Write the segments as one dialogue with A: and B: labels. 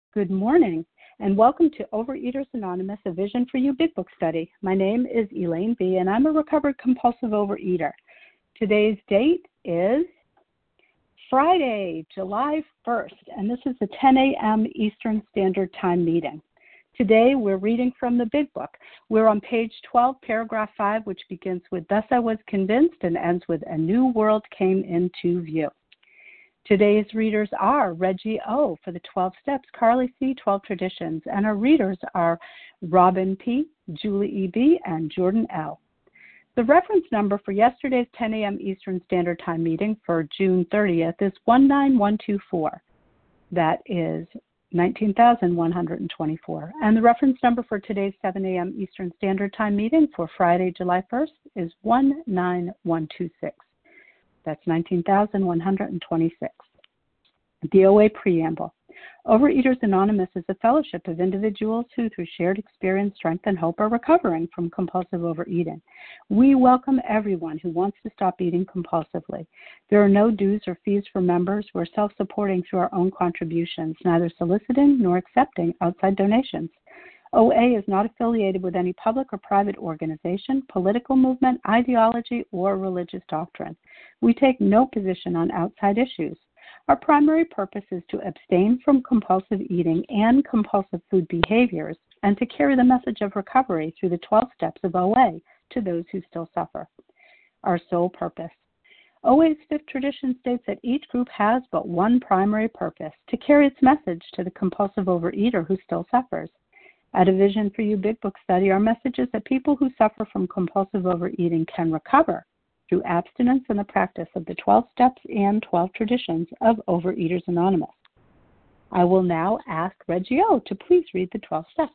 A: Good morning, and welcome to Overeaters Anonymous, a Vision for You Big Book study. My name is Elaine B., and I'm a recovered compulsive overeater. Today's date is Friday, July 1st, and this is the 10 a.m. Eastern Standard Time meeting. Today, we're reading from the Big Book. We're on page 12, paragraph 5, which begins with, "Thus I was convinced," and ends with, "A new world came into view." Today's readers are Reggie O. for the 12 Steps, Carly C., 12 Traditions, and our readers are Robin P., Julie E.B., and Jordan L. The reference number for yesterday's 10 a.m. Eastern Standard Time meeting for June 30th is 19124. That is 19,124. And the reference number for today's 7 a.m. Eastern Standard Time meeting for Friday, July 1st is 19126. That's 19,126. The OA Preamble. Overeaters Anonymous is a fellowship of individuals who, through shared experience, strength, and hope, are recovering from compulsive overeating. We welcome everyone who wants to stop eating compulsively. There are no dues or fees for members. We're self-supporting through our own contributions, neither soliciting nor accepting outside donations. OA is not affiliated with any public or private organization, political movement, ideology, or religious doctrine. We take no position on outside issues. Our primary purpose is to abstain from compulsive eating and compulsive food behaviors and to carry the message of recovery through the 12 steps of OA to those who still suffer. Our sole purpose. OA's fifth tradition states that each group has but one primary purpose, to carry its message to the compulsive overeater who still suffers. At A Vision for You Big Book study, our message is that people who suffer from compulsive overeating can recover through abstinence and the practice of the 12 steps and 12 traditions of Overeaters Anonymous. I will now ask Reggie O. to please read the 12 steps.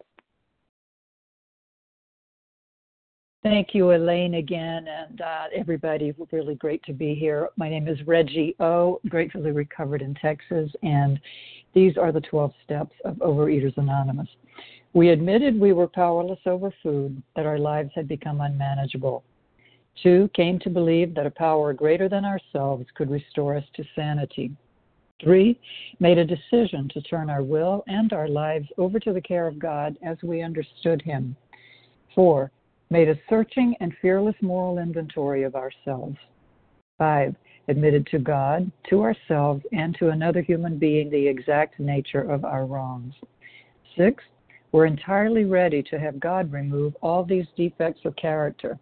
B: Thank you, Elaine, again, and everybody. Really great to be here. My name is Reggie O., gratefully recovered in Texas, and these are the 12 steps of Overeaters Anonymous. We admitted we were powerless over food, that our lives had become unmanageable. 2, came to believe that a power greater than ourselves could restore us to sanity. 3, made a decision to turn our will and our lives over to the care of God as we understood Him. 4, made a searching and fearless moral inventory of ourselves. 5, admitted to God, to ourselves, and to another human being the exact nature of our wrongs. 6, we're entirely ready to have God remove all these defects of character.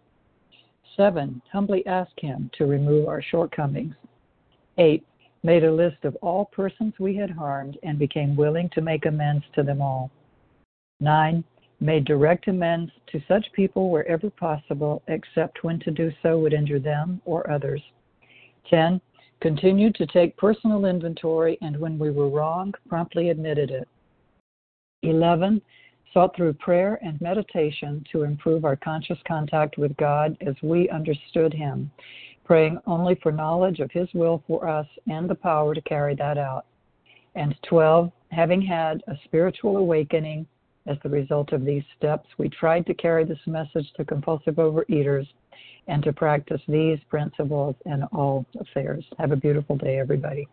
B: 7, humbly ask Him to remove our shortcomings. 8, made a list of all persons we had harmed and became willing to make amends to them all. 9, made direct amends to such people wherever possible, except when to do so would injure them or others. 10, continued to take personal inventory, and when we were wrong, promptly admitted it. 11, sought through prayer and meditation to improve our conscious contact with God as we understood Him, praying only for knowledge of His will for us and the power to carry that out. And 12, having had a spiritual awakening as the result of these steps, we tried to carry this message to compulsive overeaters and to practice these principles in all affairs. Have a beautiful day, everybody.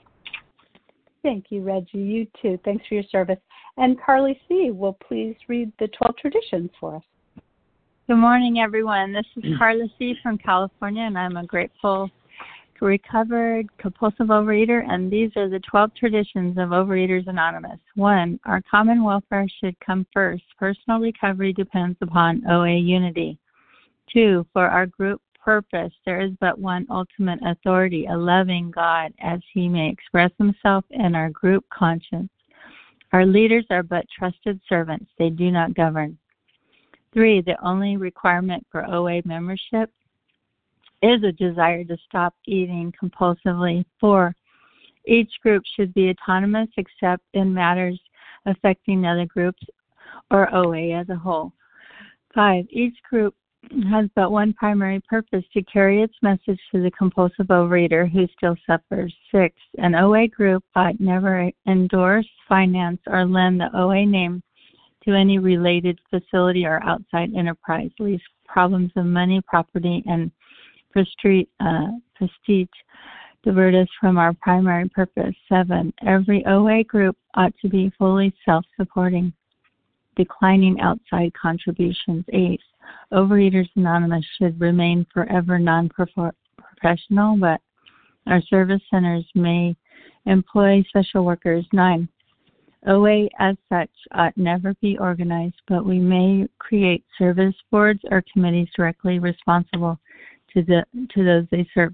A: Thank you, Reggie. You too. Thanks for your service. And Carly C. will please read the 12 traditions for us.
C: Good morning, everyone. This is Carly C. from California, and I'm a grateful, recovered, compulsive overeater, and these are the 12 traditions of Overeaters Anonymous. 1, our common welfare should come first. Personal recovery depends upon OA unity. 2, for our group purpose, there is but one ultimate authority, a loving God, as He may express Himself in our group conscience. Our leaders are but trusted servants. They do not govern. 3, the only requirement for OA membership is a desire to stop eating compulsively. 4, each group should be autonomous except in matters affecting other groups or OA as a whole. 5, each group has but one primary purpose, to carry its message to the compulsive overeater who still suffers. 6, an OA group ought never endorse, finance, or lend the OA name to any related facility or outside enterprise, leaves problems of money, property, and prestige divert us from our primary purpose. 7, every OA group ought to be fully self-supporting, declining outside contributions. 8, Overeaters Anonymous should remain forever non-professional, but our service centers may employ special workers. 9, OA as such ought never be organized, but we may create service boards or committees directly responsible to those they serve.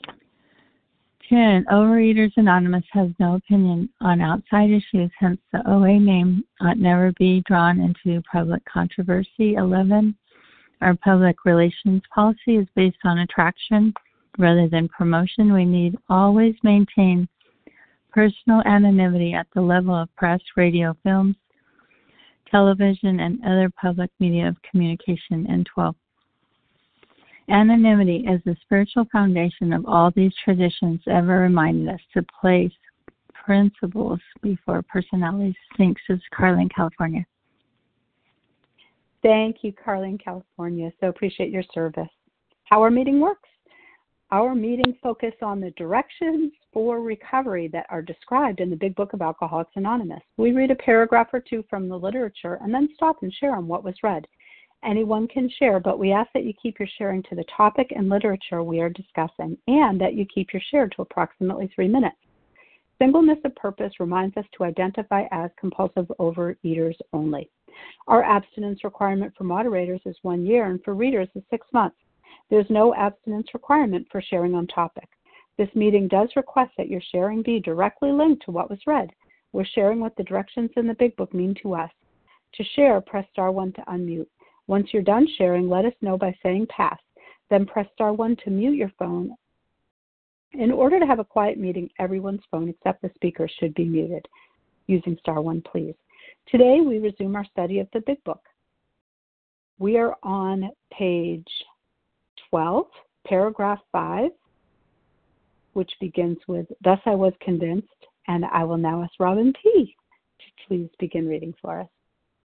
C: 10, Overeaters Anonymous has no opinion on outside issues, hence the OA name ought never be drawn into public controversy. 11, our public relations policy is based on attraction rather than promotion. We need always maintain personal anonymity at the level of press, radio, films, television, and other public media of communication. And 12, anonymity is the spiritual foundation of all these traditions, ever reminding us to place principles before personalities. Thanks. This is Carla in California.
A: Thank you, Carla in California. So appreciate your service. How our meeting works. Our meetings focus on the directions for recovery that are described in the Big Book of Alcoholics Anonymous. We read a paragraph or two from the literature and then stop and share on what was read. Anyone can share, but we ask that you keep your sharing to the topic and literature we are discussing, and that you keep your share to approximately 3 minutes. Singleness of purpose reminds us to identify as compulsive overeaters only. Our abstinence requirement for moderators is 1 year, and for readers is 6 months. There's no abstinence requirement for sharing on topic. This meeting does request that your sharing be directly linked to what was read. We're sharing what the directions in the Big Book mean to us. To share, press star 1 to unmute. Once you're done sharing, let us know by saying pass. Then press star 1 to mute your phone. In order to have a quiet meeting, everyone's phone except the speaker should be muted. Using star 1, please. Today, we resume our study of the Big Book. We are on page 12, paragraph 5, which begins with, "Thus I was convinced," and I will now ask Robin P. to please begin reading for us.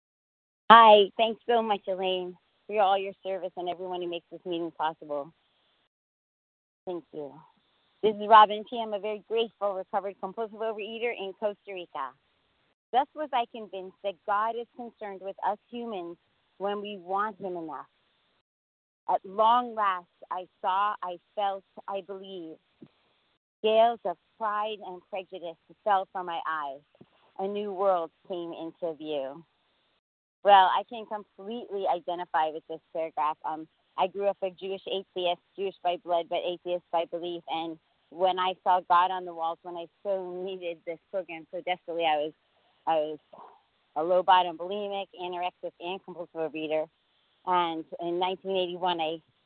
D: Hi, thanks so much, Elaine, for all your service and everyone who makes this meeting possible. Thank you. This is Robin P. I'm a very grateful, recovered compulsive overeater in Costa Rica. Thus was I convinced that God is concerned with us humans when we want Him enough. At long last, I saw, I felt, I believed. Scales of pride and prejudice fell from my eyes. A new world came into view. Well, I can completely identify with this paragraph. I grew up a Jewish atheist, Jewish by blood, but atheist by belief. And when I saw God on the walls, when I so needed this program so desperately, I was a low bottom bulimic, anorexic, and compulsive overeater. And in 1981,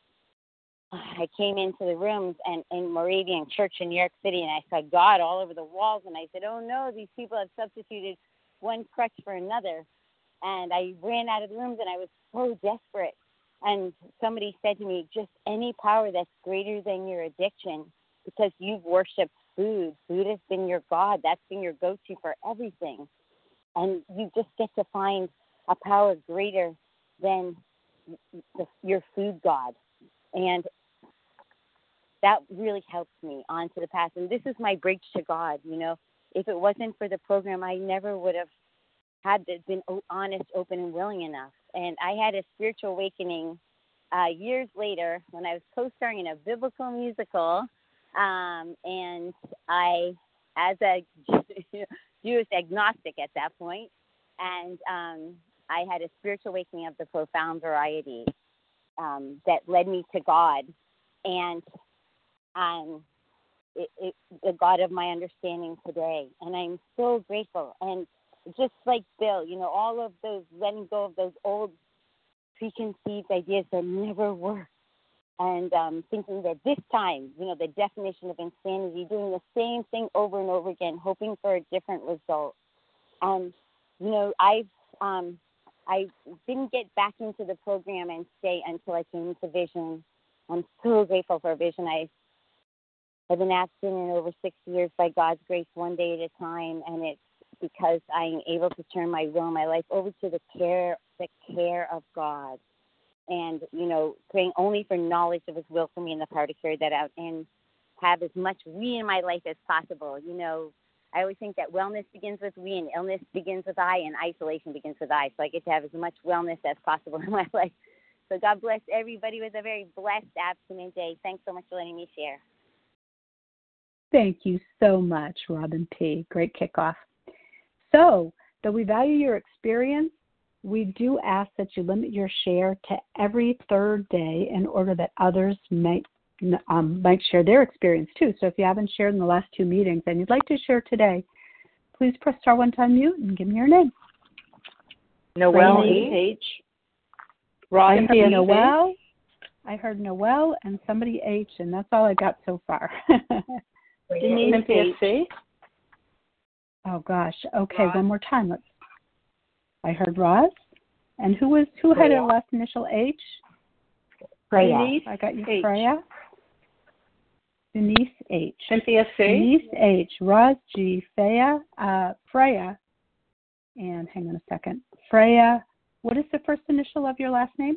D: I came into the rooms and in Moravian Church in New York City, and I saw God all over the walls. And I said, "Oh no, these people have substituted one crutch for another." And I ran out of the rooms, and I was so desperate. And somebody said to me, "Just any power that's greater than your addiction, because you've worshipped food. Food has been your God. That's been your go-to for everything. And you just get to find a power greater than your food God." And that really helps me on to the path. And this is my bridge to God. You know, if it wasn't for the program, I never would have been honest, open, and willing enough. And I had a spiritual awakening years later when I was co-starring in a biblical musical. And I, as a Jewish agnostic at that point, and I had a spiritual awakening of the profound variety that led me to God, and the God of my understanding today. And I'm so grateful. And just like Bill, you know, all of those, letting go of those old preconceived ideas that never work. And thinking that this time, you know, the definition of insanity, doing the same thing over and over again, hoping for a different result. And, you know, I didn't get back into the program and stay until I came into Vision. I'm so grateful for Vision. I've been abstinent over 6 years by God's grace, one day at a time, and it's because I'm able to turn my will and my life over to the care of God. And, you know, praying only for knowledge of His will for me and the power to carry that out. And have as much we in my life as possible. You know, I always think that wellness begins with we and illness begins with I and isolation begins with I. So I get to have as much wellness as possible in my life. So God bless everybody with a very blessed abstinent day. Thanks so much for letting me share.
A: Thank you so much, Robin P. Great kickoff. So, though we value your experience, we do ask that you limit your share to every third day in order that others might share their experience too. So if you haven't shared in the last 2 meetings and you'd like to share today, please press star 1 to unmute and give me your name.
E: Noelle H.
A: I heard Noelle. I heard Noelle and somebody H, and that's all I got so far.
E: Cynthia C.
A: Oh gosh. Okay,
E: Roz.
A: one more time. I heard Roz. And who had a last initial H?
D: Freya.
E: Denise
A: I got you,
E: H.
A: Freya. Denise H.
E: Cynthia C.
A: Denise H. Roz G. Freya. And hang on a second. Freya. What is the first initial of your last name?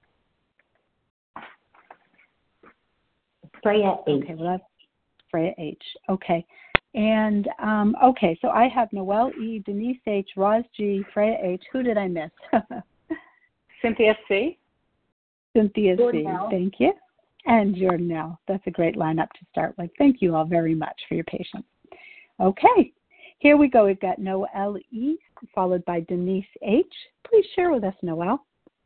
D: Freya H.
A: Okay, well that's Freya H. Okay. And, okay, so I have Noelle E., Denise H., Roz G., Freya H. Who did I miss?
E: Cynthia C.
A: Cynthia
D: Jordan
A: C.
D: L.
A: Thank you. And Jordan L. That's a great lineup to start with. Thank you all very much for your patience. Okay, here we go. We've got Noelle E., followed by Denise H. Please share with us, Noelle.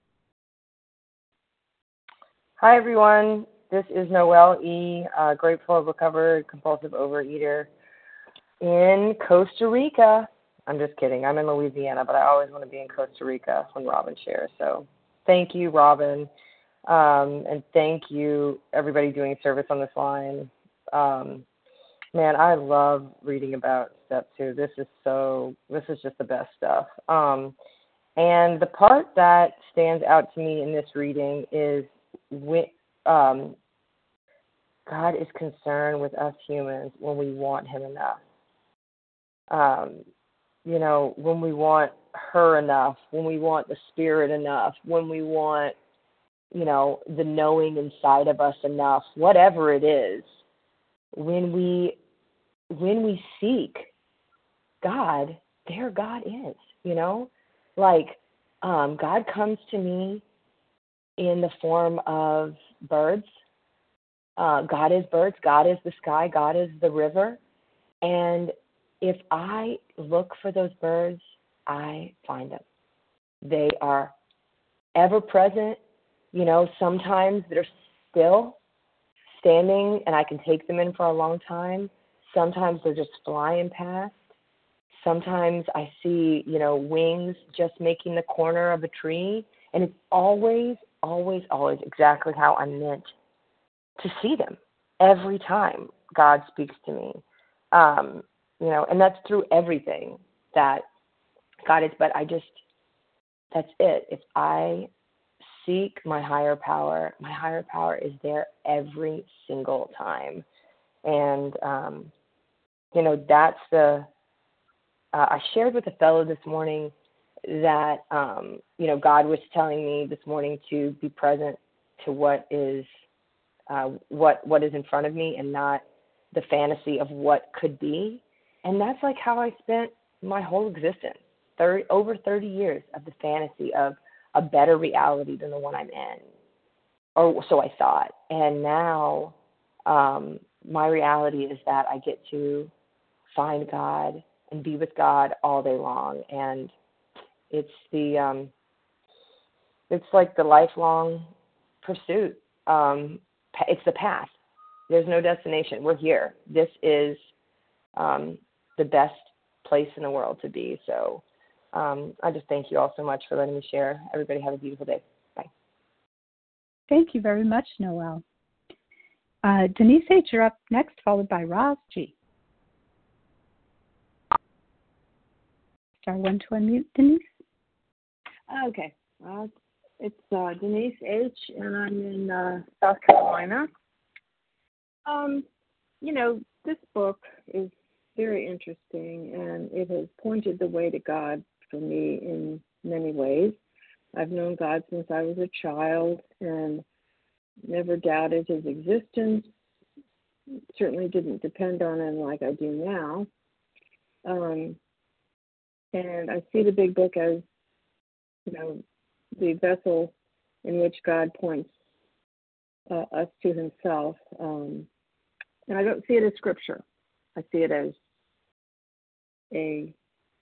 F: Hi, everyone. This is Noelle E., grateful, recovered, compulsive overeater in Costa Rica. I'm just kidding. I'm in Louisiana, but I always want to be in Costa Rica when Robin shares. So thank you, Robin. And thank you, everybody doing service on this line. Man, I love reading about Step 2. This is just the best stuff. And the part that stands out to me in this reading is God is concerned with us humans when we want him enough. When we want her enough, when we want the spirit enough, when we want, the knowing inside of us enough, whatever it is, when we seek God, there God is, God comes to me in the form of birds. God is birds, God is the sky, God is the river. And if I look for those birds, I find them. They are ever present. Sometimes they're still standing and I can take them in for a long time. Sometimes they're just flying past. Sometimes I see, wings just making the corner of a tree. And it's always, always, always exactly how I'm meant to see them every time God speaks to me. And that's through everything that God is. But that's it. If I seek my higher power is there every single time. And, that's I shared with a fellow this morning that, God was telling me this morning to be present to what is in front of me and not the fantasy of what could be. And that's like how I spent my whole existence, over 30 years of the fantasy of a better reality than the one I'm in, or so I thought. And now my reality is that I get to find God and be with God all day long. And it's it's like the lifelong pursuit. It's the path. There's no destination. We're here. This is the best place in the world to be. So I just thank you all so much for letting me share. Everybody have a beautiful day. Bye.
A: Thank you very much, Noelle. Denise H., you're up next, followed by Roz G. Star 1 to unmute, Denise.
E: Okay. It's Denise H., and I'm in South Carolina. This book is very interesting, and it has pointed the way to God for me in many ways. I've known God since I was a child and never doubted his existence, certainly didn't depend on him like I do now. And I see the big book as, the vessel in which God points us to himself. And I don't see it as scripture. I see it as a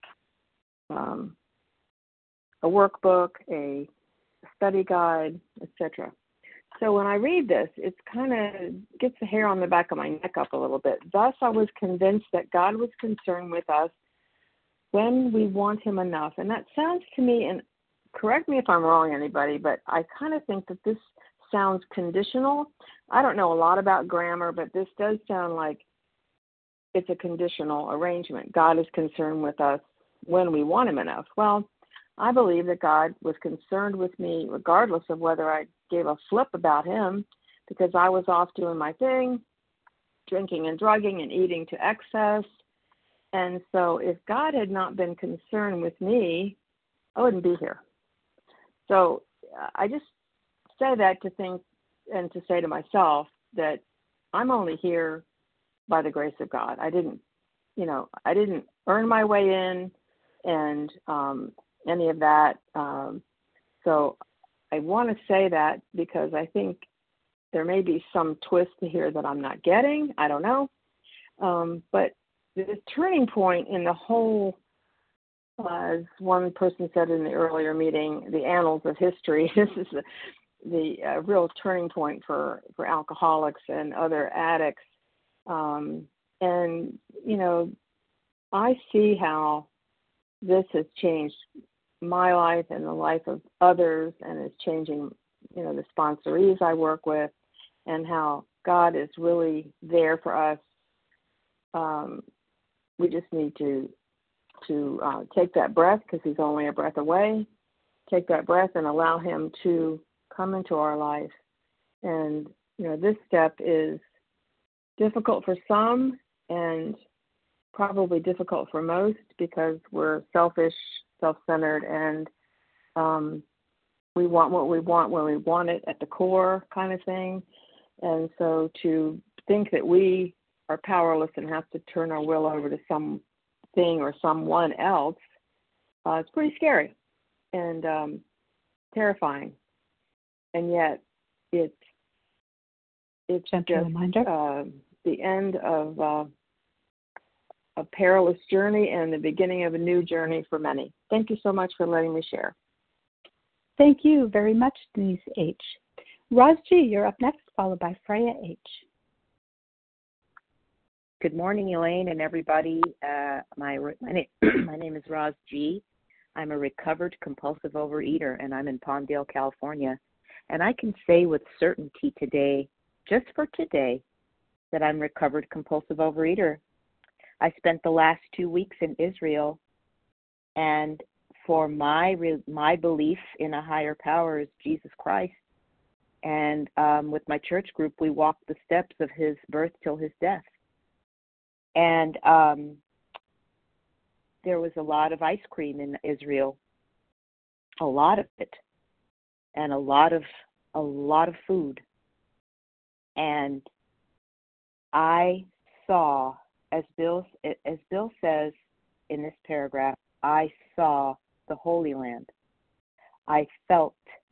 E: workbook, a study guide, etc. So when I read this, it kind of gets the hair on the back of my neck up a little bit. Thus, I was convinced that God was concerned with us when we want him enough. And that sounds to me, and correct me if I'm wrong, anybody, but I kind of think that this sounds conditional. I don't know a lot about grammar, but this does sound like it's a conditional arrangement. God is concerned with us when we want him enough. Well, I believe that God was concerned with me regardless of whether I gave a flip about him, because I was off doing my thing, drinking and drugging and eating to excess. And so if God had not been concerned with me, I wouldn't be here. So I just say that to think and to say to myself that I'm only here by the grace of God. I didn't earn my way in and any of that. So I want to say that because I think there may be some twist here that I'm not getting. I don't know. But the turning point in the whole, as one person said in the earlier meeting, the annals of history, this is the real turning point for alcoholics and other addicts. And, I see how this has changed my life and the life of others and is changing, the sponsorees I work with, and how God is really there for us. We just need to take that breath, because he's only a breath away. Take that breath and allow him to come into our life. And, this step is difficult for some and probably difficult for most, because we're selfish, self-centered, and we want what we want when we want it at the core kind of thing. And so to think that we are powerless and have to turn our will over to something or someone else, it's pretty scary and terrifying. And yet it's
A: Gentle
E: just
A: reminder.
E: The end of a perilous journey and the beginning of a new journey for many. Thank you so much for letting me share.
A: Thank you very much, Denise H. Roz G., you're up next, followed by Freya H.
G: Good morning, Elaine and everybody. My name is Roz G. I'm a recovered compulsive overeater, and I'm in Palmdale, California. And I can say with certainty today, just for today, that I'm a recovered compulsive overeater. I spent the last 2 weeks in Israel, and for my belief in a higher power is Jesus Christ. And with my church group, we walked the steps of his birth till his death. And there was a lot of ice cream in Israel, a lot of it, and a lot of food. And I saw, as Bill says in this paragraph, I saw the Holy Land. I felt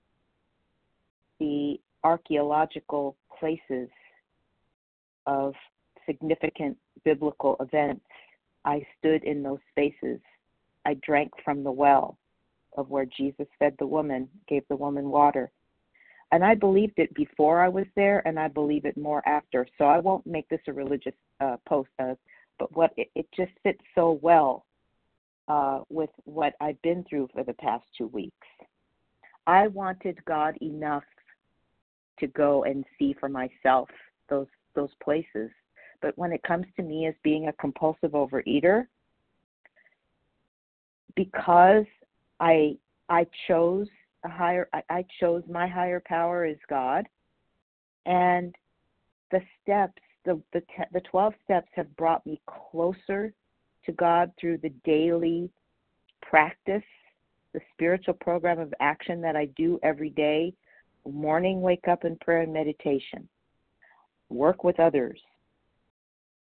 G: the archaeological places of significant biblical events. I stood in those spaces. I drank from the well of where Jesus fed the woman, gave the woman water. And I believed it before I was there, and I believe it more after. So I won't make this a religious post, but what it just fits so well with what I've been through for the past 2 weeks. I wanted God enough to go and see for myself those places. But when it comes to me as being a compulsive overeater, because I chose I chose my higher power is God, and the steps, the 12 steps have brought me closer to God through the daily practice, the spiritual program of action that I do every day, morning wake up in prayer and meditation, work with others,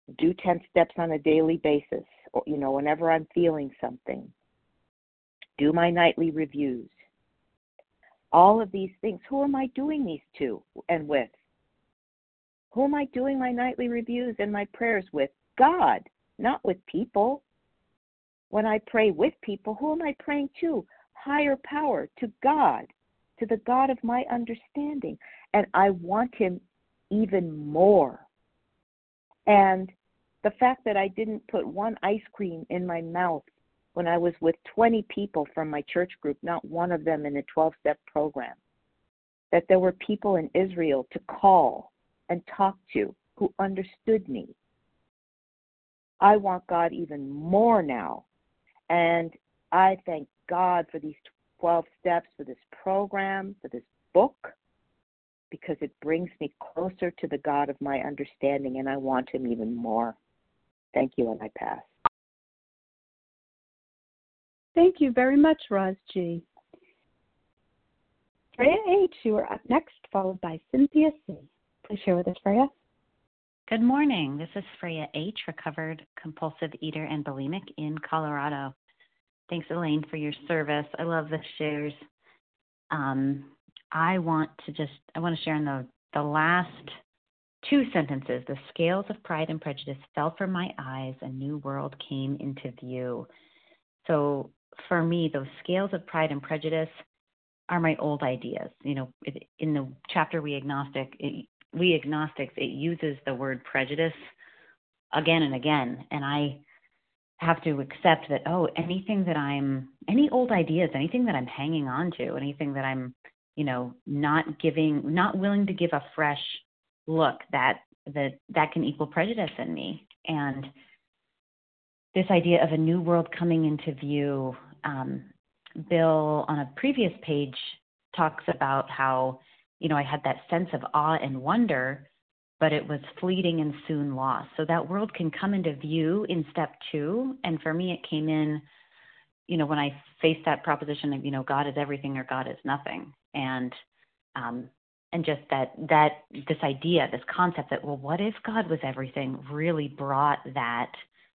G: do 10 steps on a daily basis, or, whenever I'm feeling something. Do my nightly reviews. All of these things. Who am I doing these to and with? Who am I doing my nightly reviews and my prayers with? God, not with people. When I pray with people, who am I praying to? Higher power, to God, to the God of my understanding. And I want him even more. And the fact that I didn't put one ice cream in my mouth when I was with 20 people from my church group, not one of them in a 12-step program, that there were people in Israel to call and talk to who understood me. I want God even more now. And I thank God for these 12 steps, for this program, for this book, because it brings me closer to the God of my understanding, and I want him even more. Thank you, and I pass.
A: Thank you very much, Roz G. Freya H., you are up next, followed by Cynthia C. Please share with us, Freya.
H: Good morning. This is Freya H., recovered compulsive eater and bulimic in Colorado. Thanks, Elaine, for your service. I love the shares. I want to share in the last two sentences. The scales of pride and prejudice fell from my eyes, a new world came into view. So for me, those scales of pride and prejudice are my old ideas. In the chapter We Agnostics, it uses the word prejudice again and again. And I have to accept that, any old ideas, anything that I'm hanging on to, anything that I'm, not willing to give a fresh look, that can equal prejudice in me. And this idea of a new world coming into view, Bill on a previous page talks about how, I had that sense of awe and wonder, but it was fleeting and soon lost. So that world can come into view in step 2. And for me, it came in, when I faced that proposition of, God is everything or God is nothing. And just this idea, this concept that, well, what if God was everything, really brought that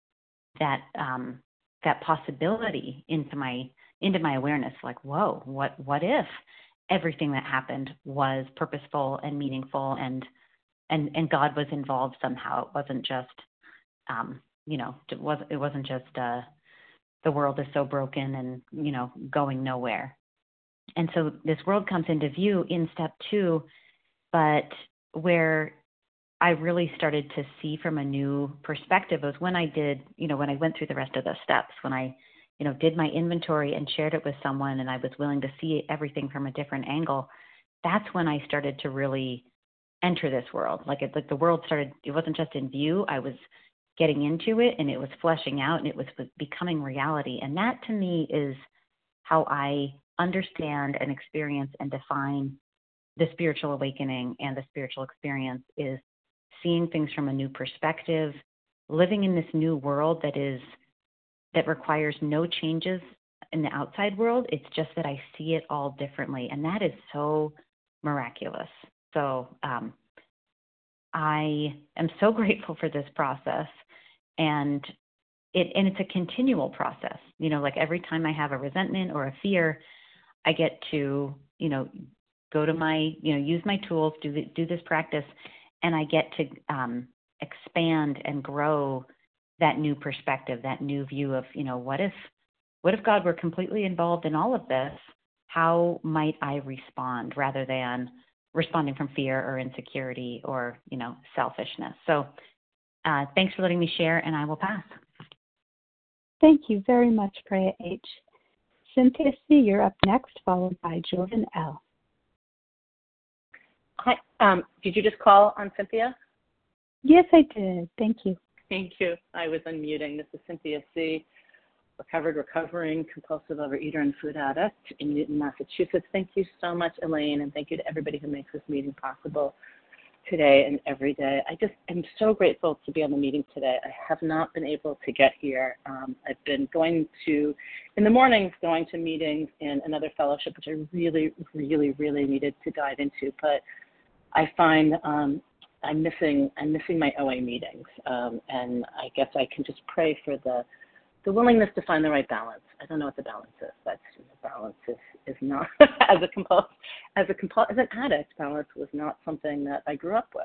H: possibility into my awareness. Like, whoa, what if everything that happened was purposeful and meaningful and God was involved somehow? It wasn't just, it wasn't just the world is so broken and, going nowhere. And so this world comes into view in step 2, but where I really started to see from a new perspective was when I did, when I went through the rest of the steps, when I, did my inventory and shared it with someone and I was willing to see everything from a different angle. That's when I started to really enter this world. Like the world started, it wasn't just in view. I was getting into it and it was fleshing out and it was becoming reality. And that to me is how I understand and experience and define the spiritual awakening and the spiritual experience, is seeing things from a new perspective, living in this new world that requires no changes in the outside world. It's just that I see it all differently. And that is so miraculous. So I am so grateful for this process. And it's a continual process. Like every time I have a resentment or a fear, I get to, go to my, use my tools, do this practice, and I get to expand and grow that new perspective, that new view of, what if God were completely involved in all of this? How might I respond rather than responding from fear or insecurity or, selfishness? So thanks for letting me share, and I will pass.
A: Thank you very much, Freya H. Cynthia C., you're up next, followed by Jordan L.
I: Hi. Did you just call on Cynthia?
A: Yes, I did. Thank you.
I: Thank you. I was unmuting. This is Cynthia C., recovering compulsive overeater and food addict in Newton, Massachusetts. Thank you so much, Elaine, and thank you to everybody who makes this meeting possible today and every day. I just am so grateful to be on the meeting today. I have not been able to get here. I've been going to meetings in another fellowship, which I really, really, really needed to dive into. But I find I'm missing my OA meetings, and I guess I can just pray for the willingness to find the right balance. I don't know what the balance is. That's balance is not as an addict. Balance was not something that I grew up with.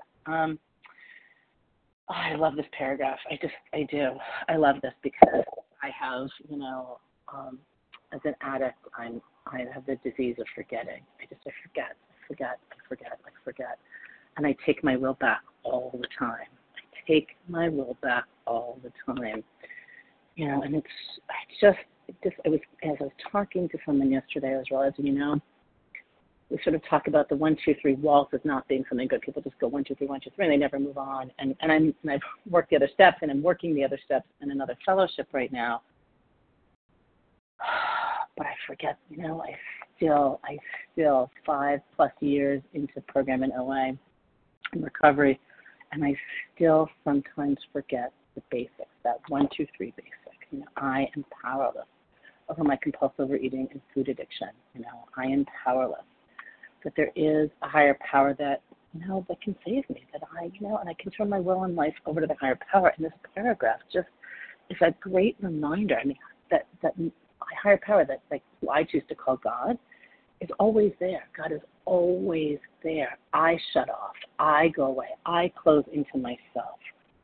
I: I love this paragraph. I do. I love this because I have, as an addict, I have the disease of forgetting. I forget. And I take my will back all the time. And as I was talking to someone yesterday, I was realizing, we sort of talk about the 1, 2, 3 walls as not being something good. People just go 1, 2, 3, 1, 2, 3, and they never move on. And I've worked the other steps, and I'm working the other steps in another fellowship right now. But I forget, I still 5+ years into program in OA and recovery, and I still sometimes forget the basics, that 1, 2, 3 basic. I am powerless over my compulsive overeating and food addiction. I am powerless. But there is a higher power that can save me, that and I can turn my will and life over to the higher power. And this paragraph just is a great reminder. That higher power that who I choose to call God is always there. God is always there. I shut off. I go away. I close into myself.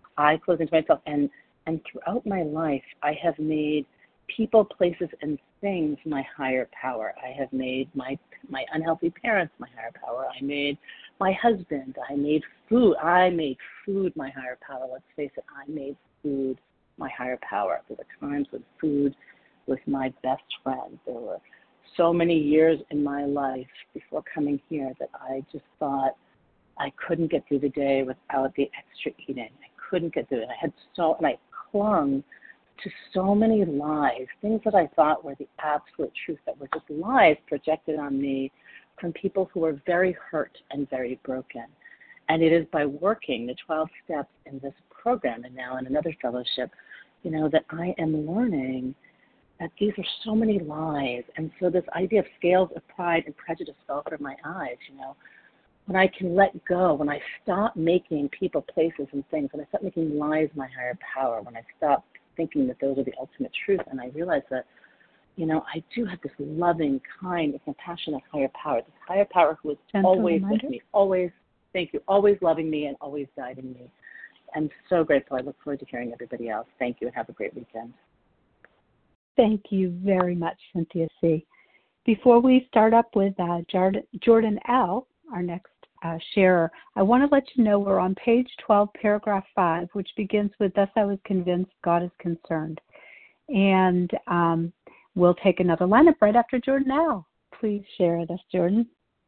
I: And throughout my life, I have made people, places, and things my higher power. I have made my unhealthy parents my higher power. I made my husband. I made food my higher power. Let's face it, I made food my higher power. There were times when food was my best friend. There were so many years in my life before coming here that I just thought I couldn't get through the day without the extra eating. I couldn't get through it. And I clung to so many lies, things that I thought were the absolute truth that were just lies projected on me from people who were very hurt and very broken. And it is by working the 12 steps in this program and now in another fellowship, that I am learning that these are so many lies. And so this idea of scales of pride and prejudice fell from my eyes, When I can let go, when I stop making people, places, and things, when I stop making lies my higher power, when I stop thinking that those are the ultimate truth, and I realize that, I do have this loving, kind, and compassionate higher power, this higher power who is always with me, always, thank you, always loving me and always guiding me. I'm so grateful. I look forward to hearing everybody else. Thank you and have a great weekend.
A: Thank you very much, Cynthia C. Before we start up with Jordan L., our next sharer, I want to let you know we're on page 12, paragraph 5, which begins with, "Thus I was convinced God is concerned." And we'll take another lineup right after Jordan L. Please share with us, Jordan.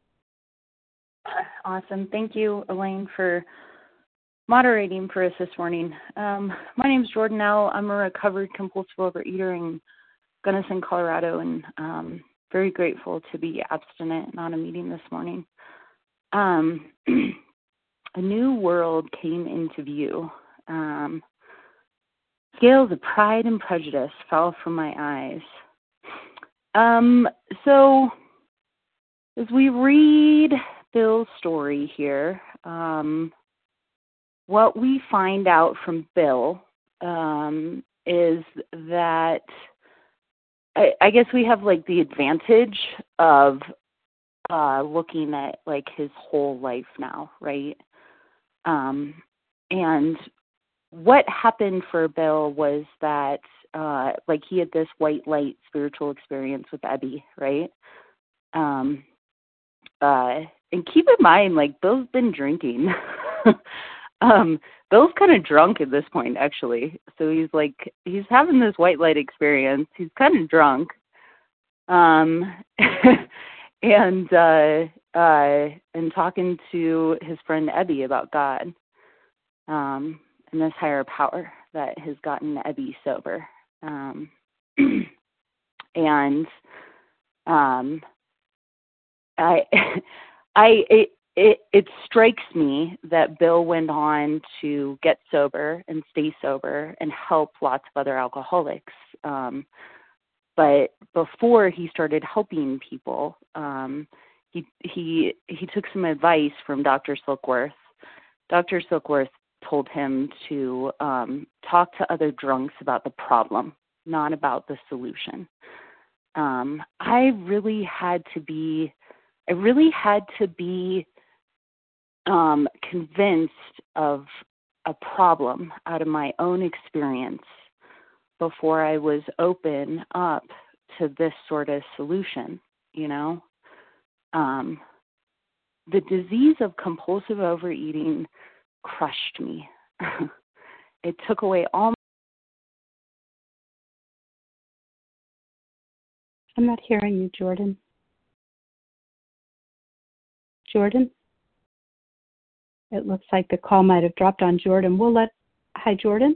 J: Awesome. Thank you, Elaine, for moderating for us this morning. My name is Jordan L. I'm a recovered compulsive overeater in Gunnison, Colorado, and very grateful to be abstinent and on a meeting this morning. A new world came into view. Scales of pride and prejudice fell from my eyes. So as we read Bill's story here, what we find out from Bill is that I guess we have the advantage of looking at his whole life now, right? And what happened for Bill was that he had this white light spiritual experience with Ebby, right? And keep in mind, Bill's been drinking. Bill's kind of drunk at this point, actually. So he's having this white light experience. He's kind of drunk. And talking to his friend Ebby about God, and this higher power that has gotten Ebby sober. It strikes me that Bill went on to get sober and stay sober and help lots of other alcoholics. But before he started helping people, he took some advice from Dr. Silkworth. Dr. Silkworth told him to talk to other drunks about the problem, not about the solution. I really had to be convinced of a problem out of my own experience before I was open up to this sort of solution, you know. The disease of compulsive overeating crushed me. It took away all.
A: I'm not hearing you, Jordan. Jordan? It looks like the call might have dropped on Jordan. Hi, Jordan?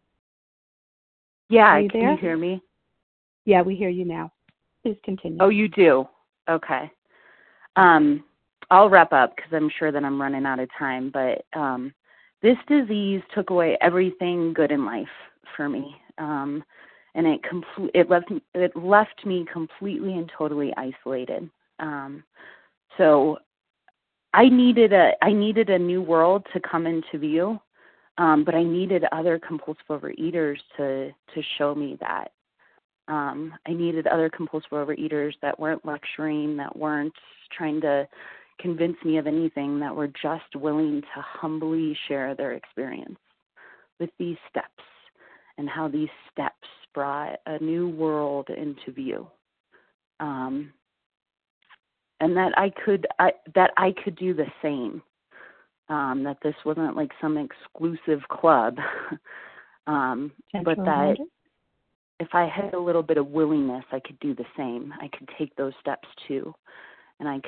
J: Yeah,
A: Are you
J: can
A: there?
J: you hear me?
A: Yeah, we hear you now. Please continue.
J: Oh, you do? Okay. I'll wrap up because I'm sure that I'm running out of time. But this disease took away everything good in life for me, and it left me completely and totally isolated. So I needed a new world to come into view, but I needed other compulsive overeaters to show me that. I needed other compulsive overeaters that weren't lecturing, that weren't trying to convince me of anything, that were just willing to humbly share their experience with these steps and how these steps brought a new world into view. And that I could do the same. That this wasn't like some exclusive club, but that if I had a little bit of willingness, I could do the same. I could take those steps too, and I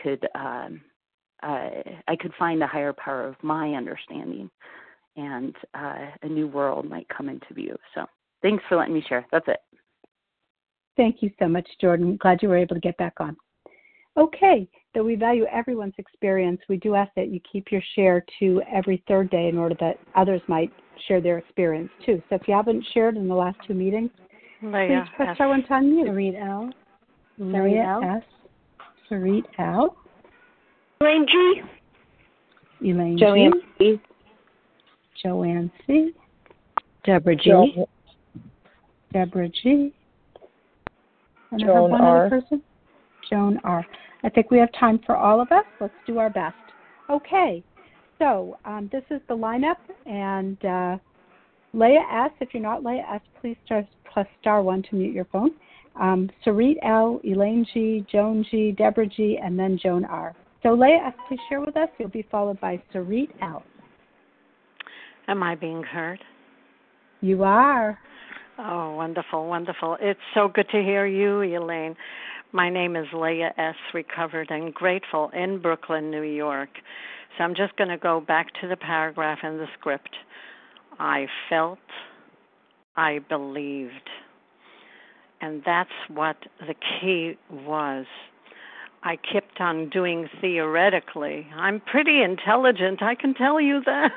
J: could find a higher power of my understanding, and a new world might come into view. So thanks for letting me share. That's it.
A: Thank you so much, Jordan. Glad you were able to get back on. Okay, though we value everyone's experience, we do ask that you keep your share to every third day in order that others might share their experience too. So if you haven't shared in the last two meetings, please press star one to unmute.
K: Sarit L.
A: Sarit S. Sarit L.
K: Elaine G.
A: Elaine
F: Joanne
A: G.
F: C.
A: Joanne C.
B: Deborah G.
A: Deborah G. And I have
F: Joan
A: one
F: R.
A: other person. Joan R. I think we have time for all of us. Let's do our best. Okay, so this is the lineup, and Leah S., if you're not Leah S., please press star one to mute your phone. Sarit L., Elaine G., Joan G., Deborah G., and then Joan R. So Leah S., please share with us. You'll be followed by Sarit L.
K: Am I being heard?
A: You are.
K: Oh, wonderful, wonderful. It's so good to hear you, Elaine. My name is Leah S., recovered and grateful in Brooklyn, New York. So I'm just going to go back to the paragraph in the script. I felt, I believed. And that's what the key was. I kept on doing theoretically. I'm pretty intelligent, I can tell you that.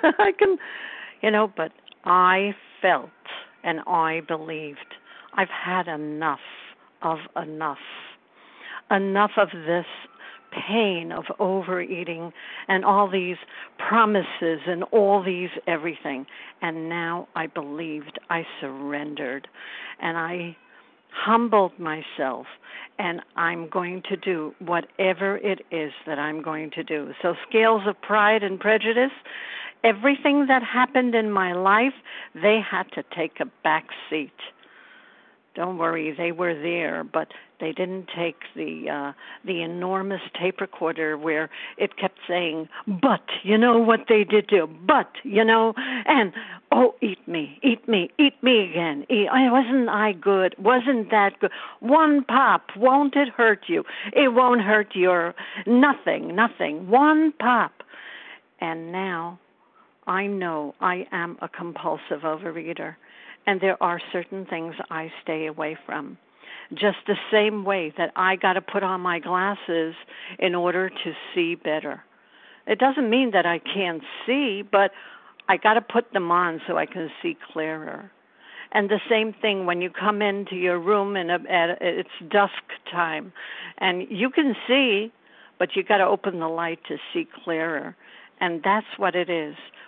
K: But I felt and I believed. I've had enough of enough. Enough of this pain of overeating and all these promises and all these everything. And now I believed, I surrendered, and I humbled myself, and I'm going to do whatever it is that I'm going to do. So scales of pride and prejudice, everything that happened in my life, they had to take a back seat. Don't worry, they were there, but they didn't take the enormous tape recorder where it kept saying, but, you know what they did do, but, and, oh, eat me again. Wasn't I good? Wasn't that good? One pop, won't it hurt you? It won't hurt your nothing. One pop. And now I know I am a compulsive overeater. And there are certain things I stay away from. Just the same way that I got to put on my glasses in order to see better. It doesn't mean that I can't see, but I got to put them on so I can see clearer. And the same thing when you come into your room and it's dusk time, and you can see, but you got to open the light to see clearer. And that's what it is.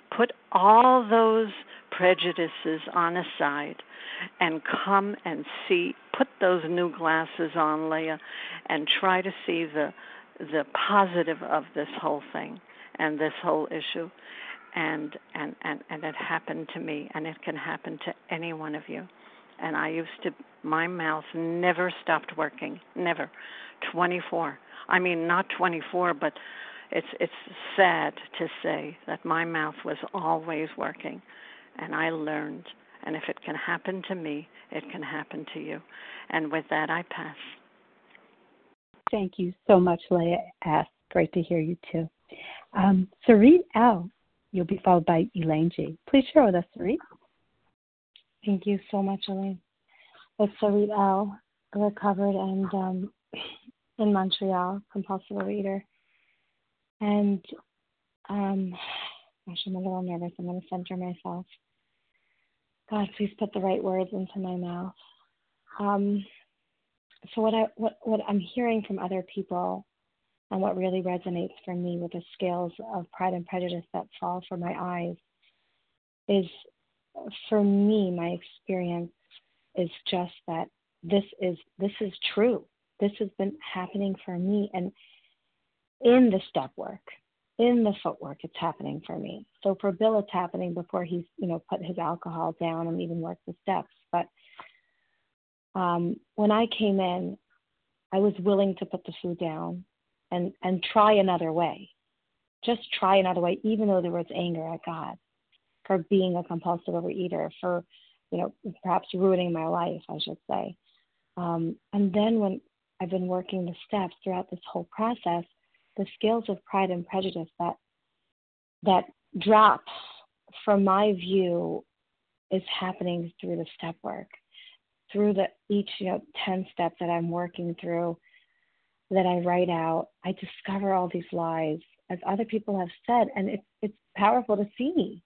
K: put all those prejudices on a side and come and see, put those new glasses on, Leah, and try to see the positive of this whole thing and this whole issue. And it happened to me, and it can happen to any one of you. And my mouth never stopped working, never. 24. I mean, not 24, but it's sad to say that my mouth was always working, and I learned. And if it can happen to me, it can happen to you. And with that, I pass.
A: Thank you so much, Leah S. Great to hear you, too. Sarit L., you'll be followed by Elaine G. Please share with us, Sarit.
L: Thank you so much, Elaine. It's Sarit L., recovered and in Montreal, compulsive overeater. And gosh, I'm a little nervous. I'm going to center myself. God, please put the right words into my mouth. So what I'm hearing from other people, and what really resonates for me with the scales of pride and prejudice that fall for my eyes, is, for me, my experience is just that this is true. This has been happening for me, and in the step work, in the footwork, it's happening for me. So for Bill, it's happening before he's, put his alcohol down and even worked the steps. But when I came in, I was willing to put the food down and try another way. Just try another way, even though there was anger at God for being a compulsive overeater, for, perhaps ruining my life, I should say. And then when I've been working the steps throughout this whole process, the scales of pride and prejudice that drop, from my view, is happening through the step work, through each 10 steps that I'm working through, that I write out. I discover all these lies, as other people have said, and it's powerful to see.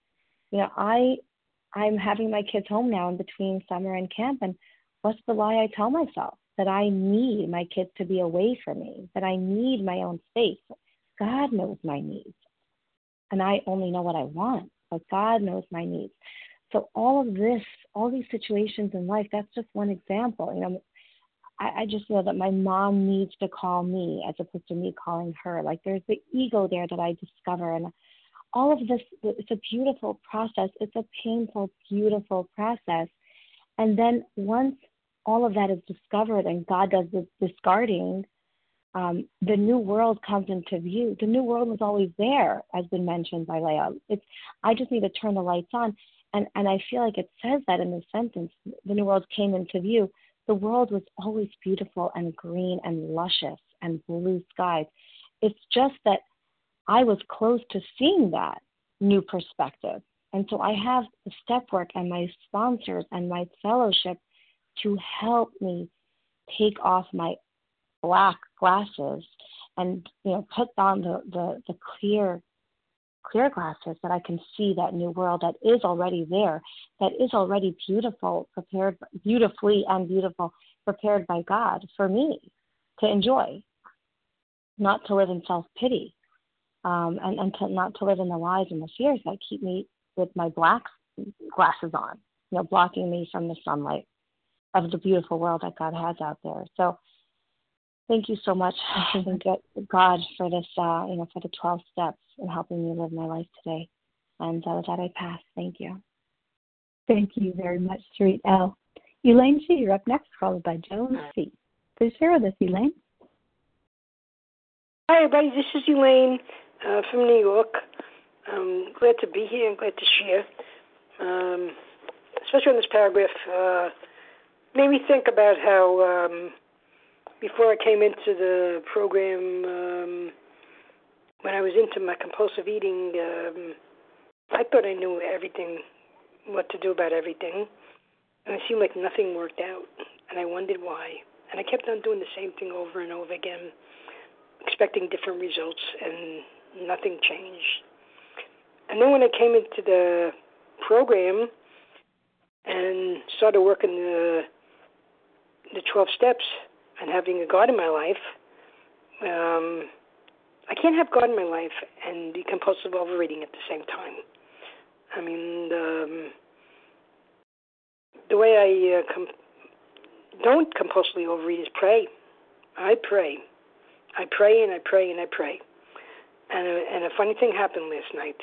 L: I'm having my kids home now in between summer and camp, and what's the lie I tell myself? That I need my kids to be away from me, that I need my own space. God knows my needs, and I only know what I want, but God knows my needs. So all of this, all these situations in life, that's just one example. I just know that my mom needs to call me as opposed to me calling her. Like, there's the ego there that I discover, and all of this, it's a beautiful process. It's a painful, beautiful process. And then once all of that is discovered and God does the discarding, the new world comes into view. The new world was always there, as been mentioned by Leah. I just need to turn the lights on. And I feel like it says that in the sentence, the new world came into view. The world was always beautiful and green and luscious and blue skies. It's just that I was close to seeing that new perspective. And so I have the step work and my sponsors and my fellowship to help me take off my black glasses and put on the clear glasses, that I can see that new world that is already there, that is already beautifully prepared by God for me to enjoy, not to live in self-pity, and not to live in the lies and the fears that keep me with my black glasses on, blocking me from the sunlight of the beautiful world that God has out there. So thank you so much. I thank God for this, for the 12 steps in helping me live my life today. And with that, I pass. Thank you.
A: Thank you very much, Sarit L. Elaine G., you're up next, followed by Joan C. Please share with us, Elaine.
M: Hi, everybody. This is Elaine from New York. I'm glad to be here and glad to share. Especially on this paragraph, made me think about how before I came into the program, when I was into my compulsive eating, I thought I knew everything, what to do about everything, and it seemed like nothing worked out, and I wondered why. And I kept on doing the same thing over and over again, expecting different results, and nothing changed. And then when I came into the program and started working the 12 steps and having a God in my life, I can't have God in my life and be compulsive overeating at the same time. I mean, the way I don't compulsively overeat is pray. I pray. I pray and I pray and I pray. And a funny thing happened last night.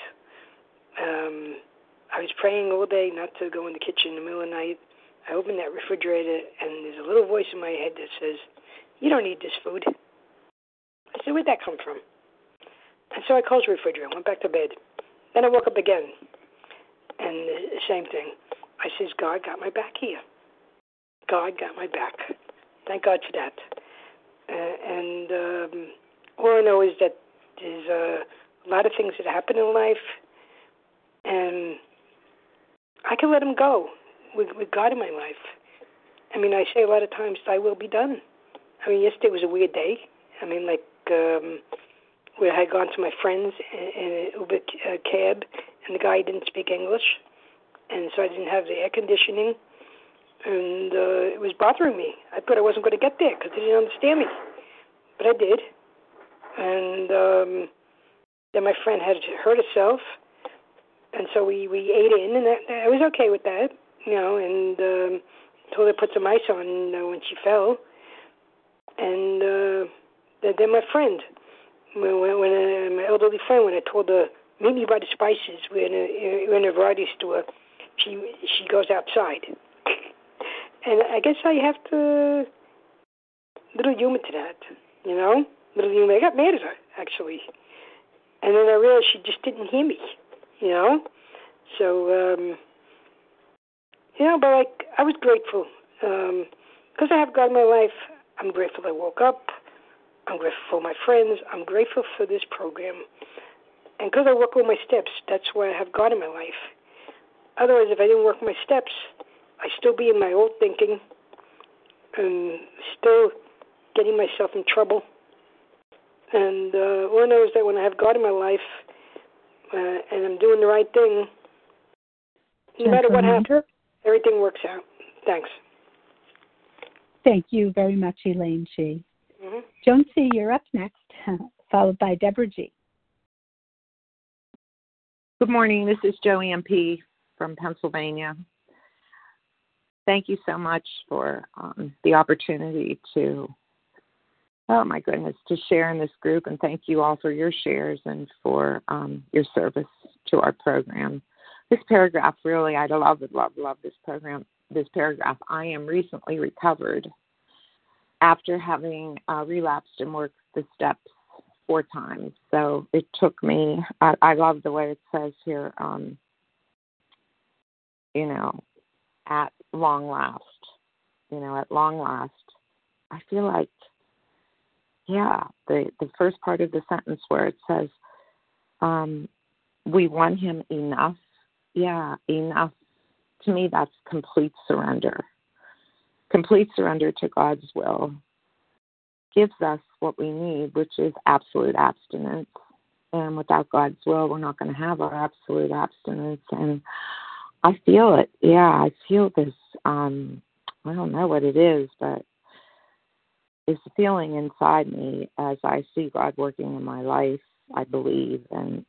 M: I was praying all day not to go in the kitchen in the middle of the night. I opened that refrigerator, and there's a little voice in my head that says, "You don't need this food." I said, "Where'd that come from?" And so I closed the refrigerator, went back to bed. Then I woke up again, and the same thing. I says, "God got my back here. God got my back. Thank God for that." And all I know is that there's a lot of things that happen in life, and I can let them go with God in my life. I mean, I say a lot of times, "Thy will be done." I mean, yesterday was a weird day. I mean, like where I had gone to my friends in an Uber cab, and the guy didn't speak English, and so I didn't have the air conditioning, and it was bothering me. I thought I wasn't going to get there because they didn't understand me, but I did. And then my friend had hurt herself, and so we ate in, and I was okay with that, you know, and told her to put some ice on when she fell. And then my friend, when my elderly friend, when I told her, "Meet me by the spices, we're in a variety store," she goes outside. And I guess I have to little humor to that, you know, little humor. I got mad at her, actually. And then I realized she just didn't hear me, you know. So, you know, but like, I was grateful. Because I have God in my life, I'm grateful I woke up. I'm grateful for my friends. I'm grateful for this program. And because I work with my steps, that's why I have God in my life. Otherwise, if I didn't work my steps, I'd still be in my old thinking and still getting myself in trouble. And all I know is that when I have God in my life and I'm doing the right thing, no matter what happens, everything works out. Thanks.
A: Thank you very much, Elaine G.
M: Mm-hmm.
A: Joan C., you're up next, followed by Deborah G.
G: Good morning. This is Joey MP from Pennsylvania. Thank you so much for the opportunity to, to share in this group. And thank you all for your shares and for your service to our program. This paragraph, really, I love this program. This paragraph, I am recently recovered after having relapsed and worked the steps 4 times. So it took me, I love the way it says here, at long last, I feel like, the first part of the sentence where it says, we won him enough. Yeah, enough. To me, that's complete surrender. Complete surrender to God's will gives us what we need, which is absolute abstinence. And without God's will, we're not going to have our absolute abstinence. And I feel it. Yeah, I feel this. I don't know what it is, but it's a feeling inside me as I see God working in my life, I believe. And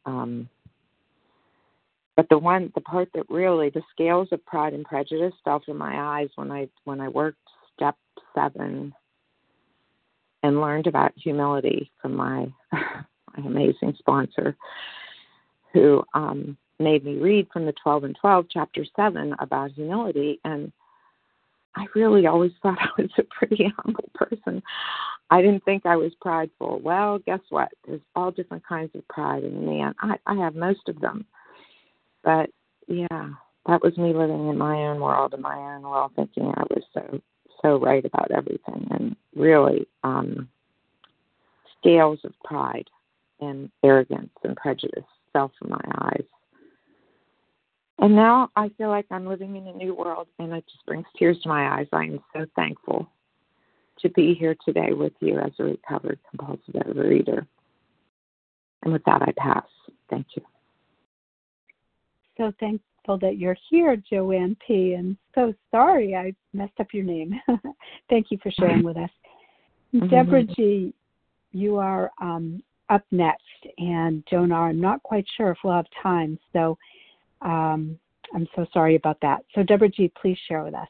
G: but the part that really, the scales of pride and prejudice fell from my eyes when I worked step 7 and learned about humility from my amazing sponsor, who made me read from the 12 and 12, chapter 7, about humility. And I really always thought I was a pretty humble person. I didn't think I was prideful. Well, guess what? There's all different kinds of pride in me, and I have most of them. But, yeah, that was me living in my own world, thinking I was so right about everything. And really, scales of pride and arrogance and prejudice fell from my eyes. And now I feel like I'm living in a new world, and it just brings tears to my eyes. I am so thankful to be here today with you as a recovered compulsive overeater. And with that, I pass. Thank you.
A: So thankful that you're here, Joanne P., and so sorry I messed up your name. Thank you for sharing with us. Mm-hmm. Deborah G., you are up next, and Joan R., I'm not quite sure if we'll have time, so I'm so sorry about that. So Deborah G., please share with us.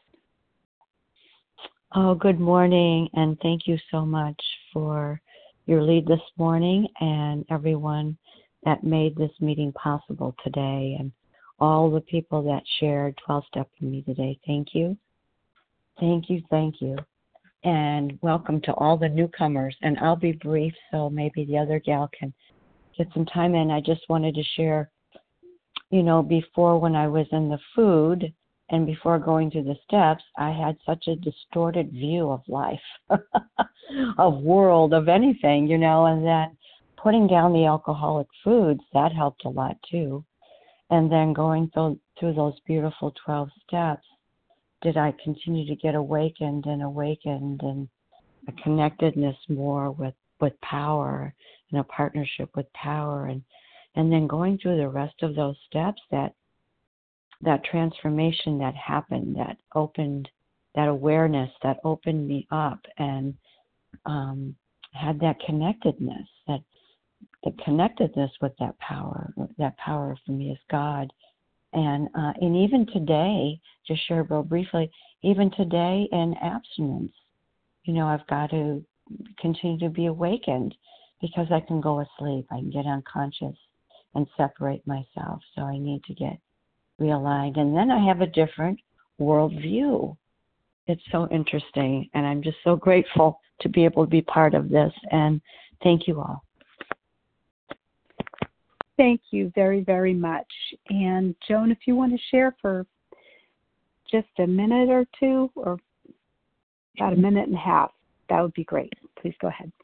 N: Oh, good morning, and thank you so much for your lead this morning and everyone that made this meeting possible today and all the people that shared 12-Step with me today. Thank you. Thank you, thank you. And welcome to all the newcomers. And I'll be brief so maybe the other gal can get some time in. I just wanted to share, before when I was in the food and before going through the steps, I had such a distorted view of life, of world, of anything, and then putting down the alcoholic foods, that helped a lot too. And then going through those beautiful 12 steps, did I continue to get awakened and a connectedness more with power and a partnership with power. And then going through the rest of those steps, that transformation that happened, that opened, that awareness that opened me up and had that connectedness, the connectedness with that power for me is God. And even today, just share real briefly, even today in abstinence, I've got to continue to be awakened because I can go asleep. I can get unconscious and separate myself. So I need to get realigned. And then I have a different worldview. It's so interesting. And I'm just so grateful to be able to be part of this. And thank you all.
A: Thank you very, very much. And Joan, if you want to share for just a minute or two, or about a minute and a half, that would be great. Please go ahead.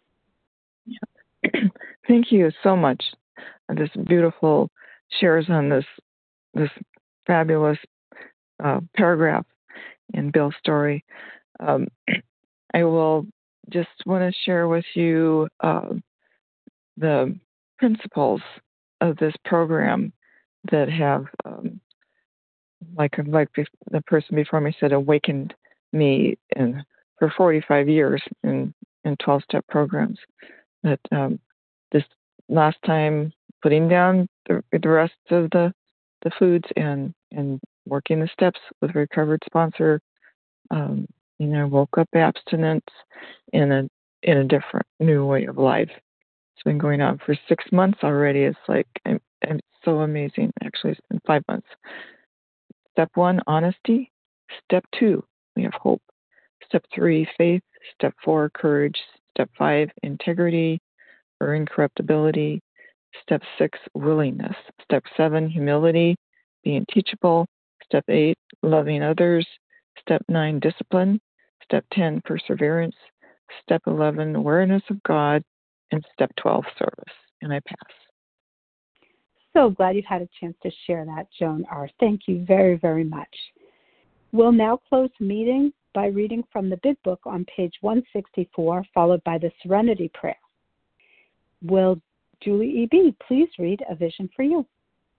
O: Thank you so much. This beautiful shares on this fabulous paragraph in Bill's story. I will just want to share with you the principles of this program that have, like the person before me said, awakened me for 45 years in 12-step programs. That this last time, putting down the rest of the foods and working the steps with a recovered sponsor, woke up abstinence in a different new way of life. It's been going on for 6 months already. It's like I'm so amazing. Actually, it's been 5 months. Step 1, honesty. Step 2, we have hope. Step 3, faith. Step 4, courage. Step 5, integrity or incorruptibility. Step 6, willingness. Step 7, humility, being teachable. Step 8, loving others. Step 9, discipline. Step 10, perseverance. Step 11, awareness of God. And step 12, service. And I pass.
A: So glad you've had a chance to share that, Joan R. Thank you very, very much. We'll now close the meeting by reading from the Big Book on page 164, followed by the Serenity Prayer. Will Julie E.B. please read A Vision for You?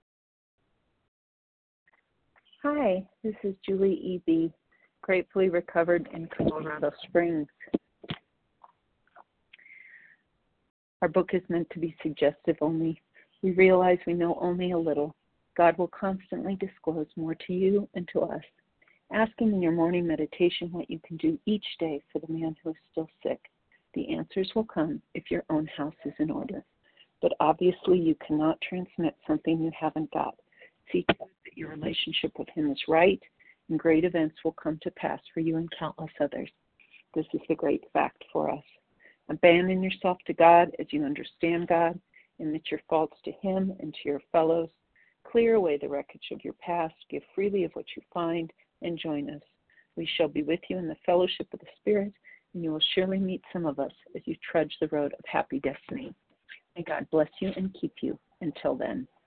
G: Hi, this is Julie E.B., gratefully recovered in Colorado Springs. Our book is meant to be suggestive only. We realize we know only a little. God will constantly disclose more to you and to us. Ask Him in your morning meditation what you can do each day for the man who is still sick. The answers will come if your own house is in order. But obviously you cannot transmit something you haven't got. See that your relationship with Him is right, and great events will come to pass for you and countless others. This is the great fact for us. Abandon yourself to God as you understand God. Admit your faults to Him and to your fellows. Clear away the wreckage of your past. Give freely of what you find, and join us. We shall be with you in the fellowship of the Spirit, and you will surely meet some of us as you trudge the road of happy destiny. May God bless you and keep you. Until then.